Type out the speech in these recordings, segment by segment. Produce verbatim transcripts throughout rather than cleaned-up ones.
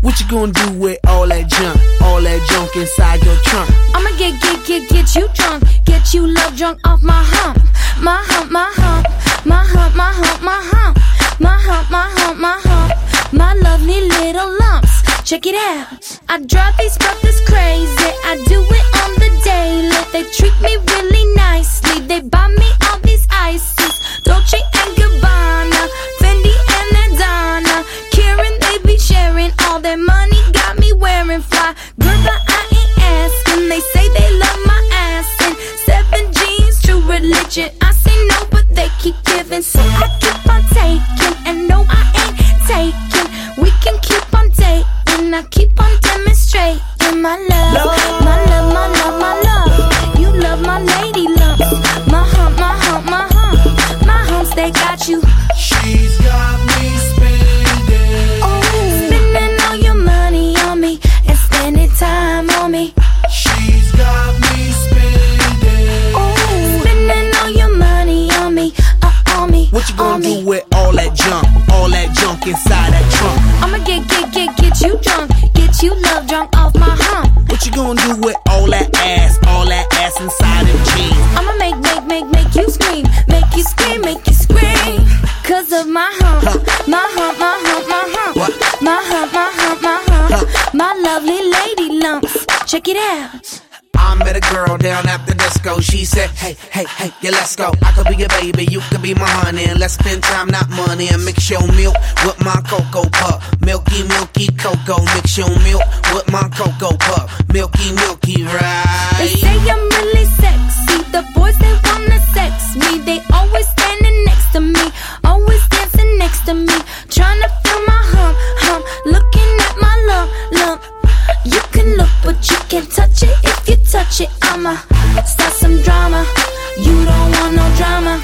What you gonna do with all that junk? All that junk inside your trunk? I'ma get, get, get, get you drunk. Get you love drunk off my hump. My hump, my hump. My hump, my hump, my hump. My hump, my hump, my hump. My lovely little lumps. Check it out. I drive these brothers crazy. I do it on the daily. They treat me really nicely. They buy me all these ices. Dolce and Gabbana, Fendi and Adana. Karen, they be sharing all their money. Got me wearing fly. Girl, but I ain't asking. They say they love my ass. And seven jeans, true religion. I say no, but they keep giving. So I keep on taking. And no, I ain't taking. We can keep on dating. I keep on demonstrating my love. love. My love, my love, my love. You love my lady lumps. My hump, my hump, my hump. My humps, they got you. She's got me spending. Oh, spending all your money on me and spending time on me. She's got me spending. Oh, spending all your money on me, uh, on me. What you gonna on do me. with all that junk? All that junk inside that trunk? I'ma get, get, get, get you drunk. Get you love drunk off my hump. What you gonna do with all that ass? All that ass inside them jeans? I'ma make, make, make, make you scream. Make you scream, make you scream. Cause of my hump. Huh. My hump, my hump, my hump. What? My hump, my hump, my hump. Huh. My lovely lady lumps. Check it out. I met a girl down at the disco. She said, hey, hey, hey, yeah, let's go. I could be your baby, you could be my honey. And let's spend time, not money. And mix your milk with my cocoa pup. Milky, milky cocoa. Mix your milk with my cocoa pup. Milky, milky, right? They say I'm really sexy. The boys, they wanna sex me. They always standing next to me. Always dancing next to me. Trying to feel my hump, hump. Looking at my lump, lump. You can look, but you can't touch it. If you touch it, I'ma start some drama. You don't want no drama.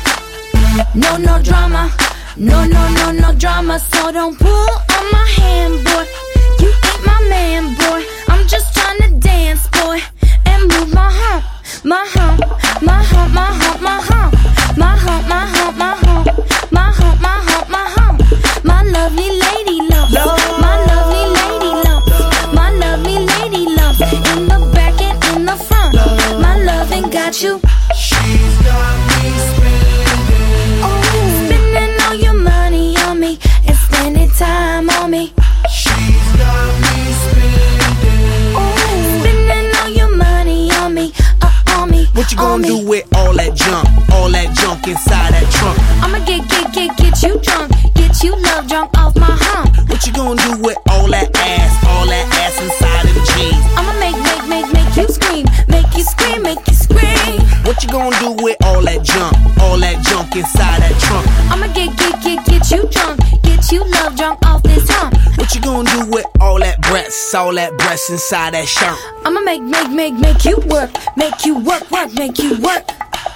No, no drama. No, no, no, no drama. So don't pull on my hand, boy. You ain't my man, boy. I'm just trying to dance, boy. And move my hump. My hump. My hump, my hump, my hump. My hump, my hump, my hump. My hump, my hump, my hump. My lovely lady lump. My lovely lady lump. My lovely lady lump. In the back and in the front. My loving got you. She's got me spending. Oh, spending all your money on me and spending time on me. She's got me spending. Oh, spending all your money on me, uh, on me. What you on gonna me. do with all that junk? All that junk inside that trunk? I'ma get, get, get, get you drunk. Get you love drunk off my hump. What you gonna do with all that ass? All that ass inside them jeans? I'ma make, make, make, make you scream. Make you scream, make you scream. What you gonna do with all that junk? All that junk inside that trunk? I'ma get, get, get, get you drunk. Get you love drunk off this hump. What you gonna do with all that breasts? All that breasts inside that shirt? I'ma make, make, make, make you work. Make you work, work, make you work.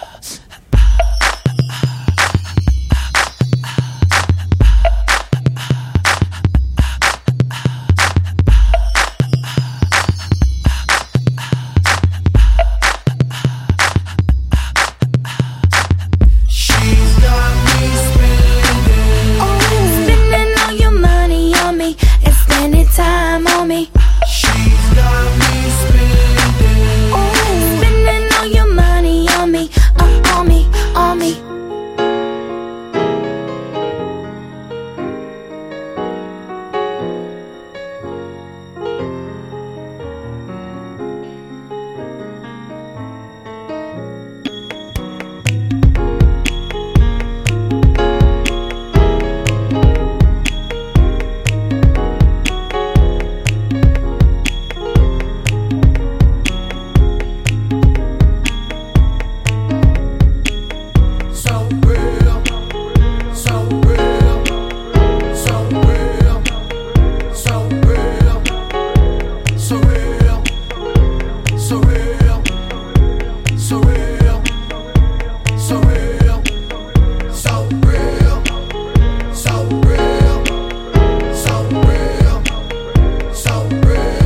Time on me. She's got me spending. Oh, spending all your money on me, uh, on me, on me.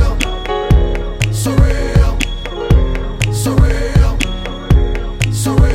So real.